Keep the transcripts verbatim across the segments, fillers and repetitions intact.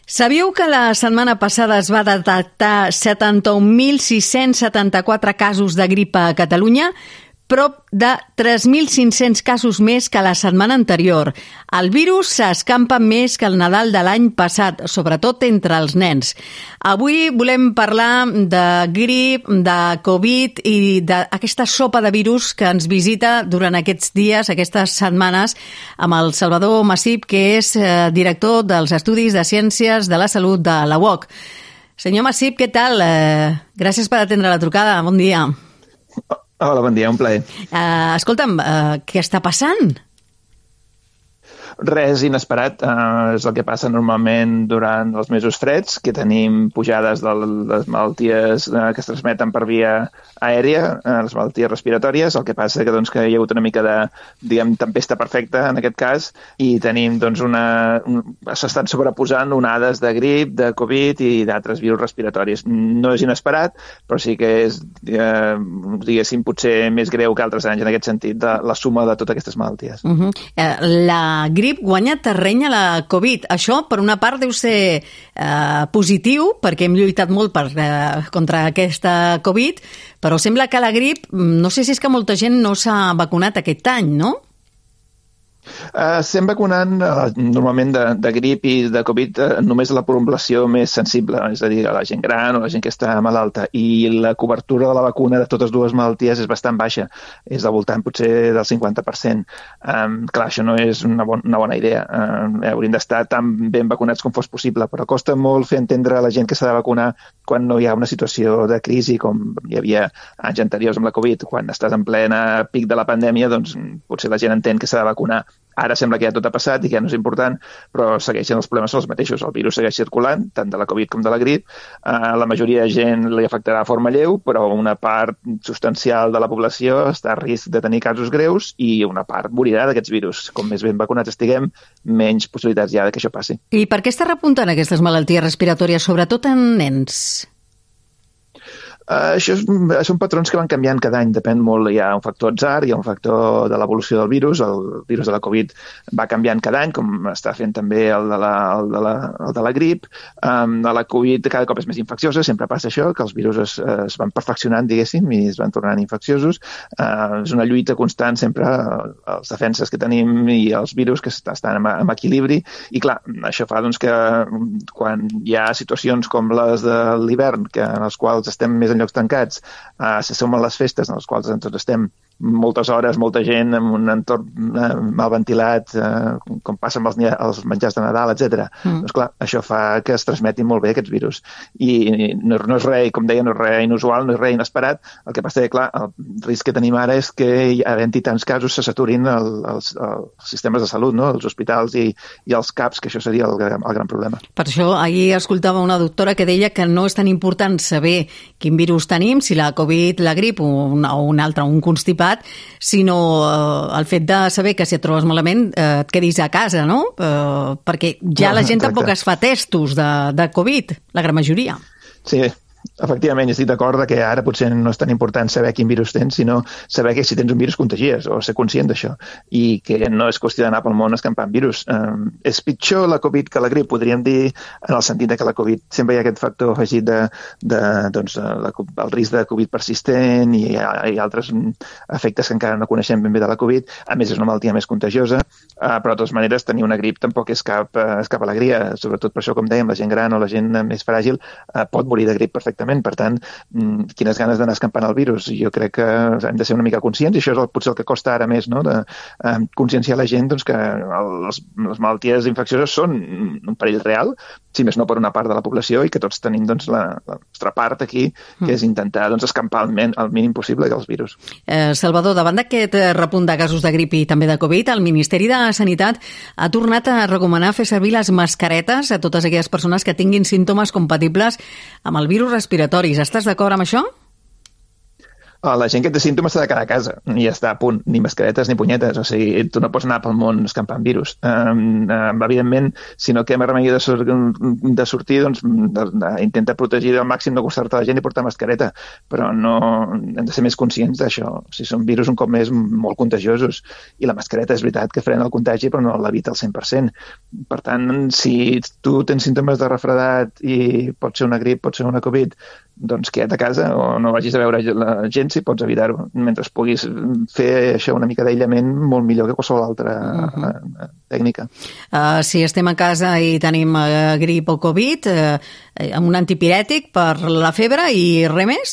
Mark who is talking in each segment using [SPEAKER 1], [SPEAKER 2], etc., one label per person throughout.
[SPEAKER 1] Sabíeu que la setmana passada es va detectar setanta-un mil sis-cents setanta-quatre casos de grip a Catalunya? Prop de tres mil cinc-cents casos més que la setmana anterior. El virus s'escampa més que el Nadal de l'any passat, sobretot entre els nens. Avui volem parlar de grip, de Covid i d'aquesta sopa de virus que ens visita durant aquests dies, aquestes setmanes, amb el Salvador Massip, que és eh, director dels Estudis de Ciències de la Salut de la U O C. Senyor Massip, què tal? Eh, gràcies per atendre la trucada. Bon dia.
[SPEAKER 2] Hola, bon dia, un plaer.
[SPEAKER 1] Uh, escolta'm, uh, què està passant?
[SPEAKER 2] Res inesperat, uh, és el que passa normalment durant els mesos freds, que tenim pujades de les malalties uh, que es transmeten per via aèria, uh, les malalties respiratòries. El que passa que, doncs, que hi ha hagut una mica de, diguem, tempesta perfecta en aquest cas, i tenim, doncs, una... Un, s'estan sobreposant onades de grip, de Covid i d'altres virus respiratoris. No és inesperat, però sí que és, uh, diguéssim, potser més greu que altres anys en aquest sentit, de la suma de totes aquestes malalties.
[SPEAKER 1] Uh-huh. Uh, la grip guanya terreny a la Covid. Això, per una part, deu ser eh, positiu, perquè hem lluitat molt per, eh, contra aquesta Covid, però sembla que la grip, no sé si és que molta gent no s'ha vacunat aquest any, no?
[SPEAKER 2] Uh, estem vacunant uh, normalment de, de grip i de Covid uh, només la població més sensible, és a dir, la gent gran o la gent que està malalta, i la cobertura de la vacuna de totes dues malalties és bastant baixa, és al voltant potser del cinquanta per cent. Um, clar, això no és una, bon, una bona idea. Uh, hauríem d'estar tan ben vacunats com fos possible, però costa molt fer entendre a la gent que s'ha de vacunar quan no hi ha una situació de crisi com hi havia anys anteriors amb la Covid. Quan estàs en plena pic de la pandèmia, doncs potser la gent entén que s'ha de vacunar. Ara sembla que ja tot ha passat i que ja no és important, però segueixen els problemes són els mateixos. El virus segueix circulant, tant de la Covid com de la grip. Uh, la majoria de gent li afectarà de forma lleu, però una part substancial de la població està a risc de tenir casos greus i una part morirà d'aquests virus. Com més ben vacunats estiguem, menys possibilitats hi ha que això passi.
[SPEAKER 1] I per què està repuntant aquestes malalties respiratòries, sobretot en nens?
[SPEAKER 2] Uh, això és, són patrons que van canviant cada any, depèn molt, hi ha un factor atzar, hi ha un factor de l'evolució del virus, el virus de la Covid va canviant cada any, com està fent també el de la, el de la, el de la grip. Um, la Covid cada cop és més infecciosa, sempre passa això, que els virus es, es van perfeccionant, diguéssim, i es van tornant infecciosos. Uh, és una lluita constant sempre, els defenses que tenim i els virus que estan en, en equilibri, i clar, això fa doncs, que quan hi ha situacions com les de l'hivern, que en els quals estem més llocs tancats, uh, se sumen les festes en les quals doncs, estem moltes hores, molta gent en un entorn uh, mal ventilat, uh, com passa amb els, els menjars de Nadal, etcètera. Mm. Doncs clar, això fa que es transmetin molt bé aquests virus. I no, no és res, com deia, no és res inusual, no és res inesperat. El que passa que, clar, el risc que tenim ara és que, havent-hi tants casos, se saturin el, els, els sistemes de salut, no? Els hospitals i, i els CAPs, que això seria el, el gran problema.
[SPEAKER 1] Per això, ahir escoltava una doctora que deia que no és tan important saber quin virus tenim, si la Covid, la grip o un, o un altre, un constipat, sinó eh, el fet de saber que si et trobes malament eh, et quedis a casa, no? Eh, perquè ja no, la gent exacte. Tampoc es fa testos de, de Covid, la gran majoria.
[SPEAKER 2] Sí, efectivament, estic d'acord que ara potser no és tan important saber quin virus tens, sinó saber que si tens un virus contagies, o ser conscient d'això, i que no és qüestió d'anar pel món escampant virus. Um, és pitjor la Covid que la grip, podríem dir, en el sentit que la Covid sempre hi ha aquest factor afegit de, de doncs, la, el risc de Covid persistent i, i altres efectes que encara no coneixem ben bé de la Covid. A més, és una malaltia més contagiosa, uh, però de totes maneres tenir una grip tampoc és cap, uh, és cap alegria, sobretot per això, com dèiem, la gent gran o la gent més fràgil uh, pot morir de grip perfectament. Per tant, quines ganes d'anar escampant el virus. Jo crec que hem de ser una mica conscients, i això és el, potser el que costa ara més, no? De eh, conscienciar la gent doncs, que les, les malalties infeccioses són un perill real, si més no per una part de la població, i que tots tenim doncs, la, la nostra part aquí, que és intentar doncs, escampar el, men, el mínim possible dels virus.
[SPEAKER 1] Eh, Salvador, davant d'aquest repunt de casos de grip i també de Covid, el Ministeri de Sanitat ha tornat a recomanar fer servir les mascaretes a totes aquelles persones que tinguin símptomes compatibles amb el virus respiratoris. Estàs d'acord amb això?
[SPEAKER 2] La gent que té símptomes s'ha de quedar a casa i ja està, a punt. Ni mascaretes ni punyetes. O sigui, tu no pots anar pel món escampant virus. Um, um, evidentment, si no queda remei de, sur de sortir, doncs de, de, intenta protegir al màxim, no acostar-te a la gent i portar mascareta. Però no hem de ser més conscients d'això. O sigui, són virus un cop més molt contagiosos. I la mascareta és veritat que frena el contagi, però no l'evita al cent per cent. Per tant, si tu tens símptomes de refredat i pot ser una grip, pot ser una Covid, doncs queda't a casa o no vagis a veure la gent si pots evitar-ho. Mentre puguis fer això una mica d'aïllament, molt millor que qualsevol altra uh-huh. tècnica.
[SPEAKER 1] Uh, si estem a casa i tenim uh, grip o Covid, uh, amb un antipirètic per la febre i res més?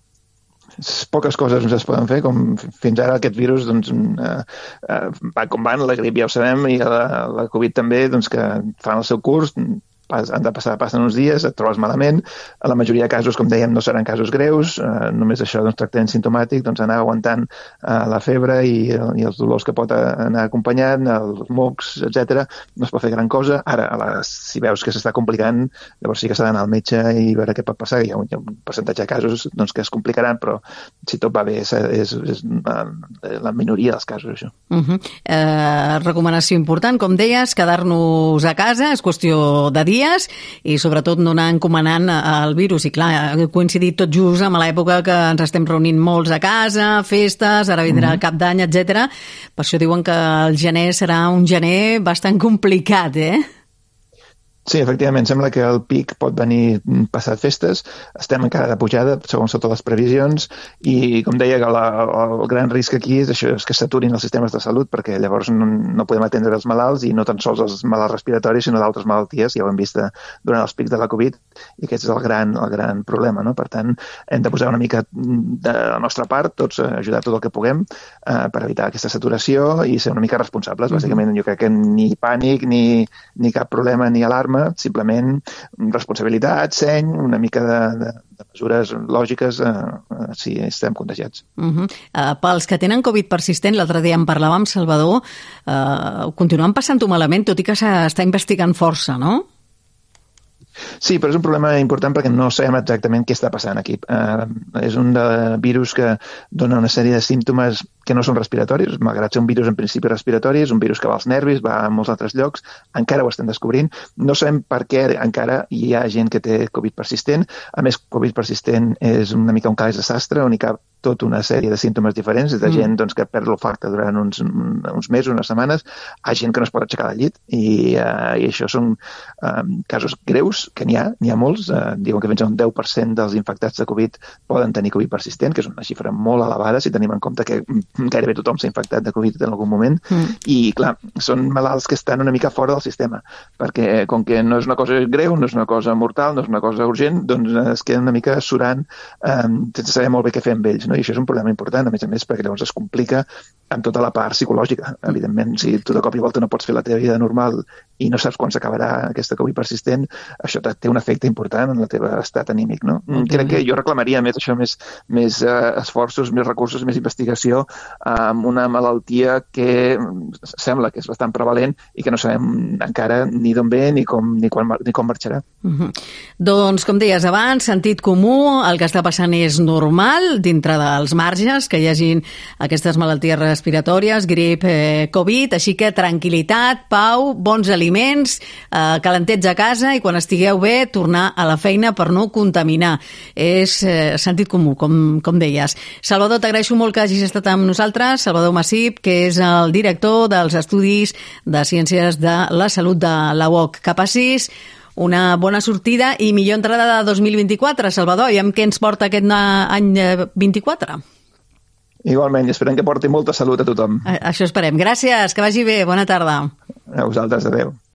[SPEAKER 2] Poques coses es poden fer, com fins ara aquest virus doncs, uh, uh, va com van, la grip ja ho sabem, i la, la Covid també, doncs, que fan el seu curs, han de passar, passen uns dies, et trobes malament. A la majoria de casos, com dèiem, no seran casos greus, eh, només això, doncs, tractament simptomàtic, doncs anar aguantant eh, la febre i, i els dolors que pot anar acompanyant, els mocs, etcètera. No es pot fer gran cosa. Ara, a les, si veus que s'està complicant, llavors sí que s'ha d'anar al metge i veure què pot passar. Hi ha un, hi ha un percentatge de casos doncs, que es complicaran, però si tot va bé, és, és, és la minoria dels casos, això.
[SPEAKER 1] Uh-huh. eh, recomanació important, com deies, quedar-nos a casa, és qüestió de dia, i sobretot no anar encomanant el virus. I clar, ha coincidit tot just amb l'època que ens estem reunint molts a casa, festes, ara vindrà el cap d'any, etcètera. Per això diuen que el gener serà un gener bastant complicat, eh?
[SPEAKER 2] Sí, efectivament, sembla que el pic pot venir passat festes, estem encara de pujada, segons totes les previsions, i com deia, la, el gran risc aquí és això, és que s'aturin els sistemes de salut, perquè llavors no, no podem atendre els malalts, i no tan sols els malalts respiratoris, sinó d'altres malalties, ja ho hem vist durant els pics de la Covid, i aquest és el gran, el gran problema, no? Per tant, hem de posar una mica de la nostra part, tots ajudar tot el que puguem eh, per evitar aquesta saturació i ser una mica responsables. Bàsicament, jo crec que ni pànic, ni, ni cap problema, ni alarma, simplement responsabilitat, seny, una mica de, de, de mesures lògiques eh, si estem contagiats.
[SPEAKER 1] Uh-huh. uh, pels que tenen Covid persistent, l'altre dia en parlàvem, Salvador, uh, continuen passant-ho malament, tot i que s'està investigant força, no?
[SPEAKER 2] Sí, però és un problema important perquè no sabem exactament què està passant aquí. Uh, és un de virus que dona una sèrie de símptomes que no són respiratoris, malgrat ser un virus en principi respiratori, és un virus que va als nervis, va a molts altres llocs, encara ho estem descobrint. No sabem per què encara hi ha gent que té Covid persistent. A més, Covid persistent és una mica un calaix de sastre, on hi cap tota una sèrie de símptomes diferents, de gent doncs, que perd l'olfacte durant uns, uns mesos, unes setmanes, a gent que no es pot aixecar del llit, i, uh, i això són uh, casos greus, que n'hi ha, n'hi ha molts, uh, diuen que fins a un deu per cent dels infectats de Covid poden tenir Covid persistent, que és una xifra molt elevada, si tenim en compte que gairebé tothom s'ha infectat de Covid en algun moment, mm. i clar, són malalts que estan una mica fora del sistema, perquè com que no és una cosa greu, no és una cosa mortal, no és una cosa urgent, doncs es queden una mica surant um, sense saber molt bé què fer amb ells. No? I això és un problema important, a més a més, perquè llavors es complica amb tota la part psicològica. Evidentment, si tu de cop i volta no pots fer la teva vida normal i no saps quan s'acabarà aquesta Covid persistent, això té un efecte important en el teu estat anímic. No? Okay. Crec que jo reclamaria més això, més, més uh, esforços, més recursos, més investigació amb una malaltia que sembla que és bastant prevalent i que no sabem encara ni d'on ve ni com, ni, quan, ni com marxarà.
[SPEAKER 1] Uh-huh. Doncs, com deies abans, sentit comú, el que està passant és normal, dintre dels marges, que hi hagin aquestes malalties respiratòries, grip, eh, Covid, així que tranquil·litat, pau, bons aliments, eh, calentets a casa i quan estigueu bé, tornar a la feina per no contaminar. És eh, sentit comú, com, com deies. Salvador, t'agraeixo molt que hagis estat amb nosaltres, Salvador Massip, que és el director dels Estudis de Ciències de la Salut de la U O C. Que passis una bona sortida i millor entrada de dos mil vint-i-quatre, Salvador, i amb què ens porta aquest any vint-i-quatre?
[SPEAKER 2] Igualment, i esperem que porti molta salut a tothom.
[SPEAKER 1] Això esperem. Gràcies, que vagi bé. Bona tarda.
[SPEAKER 2] A vosaltres, adeu.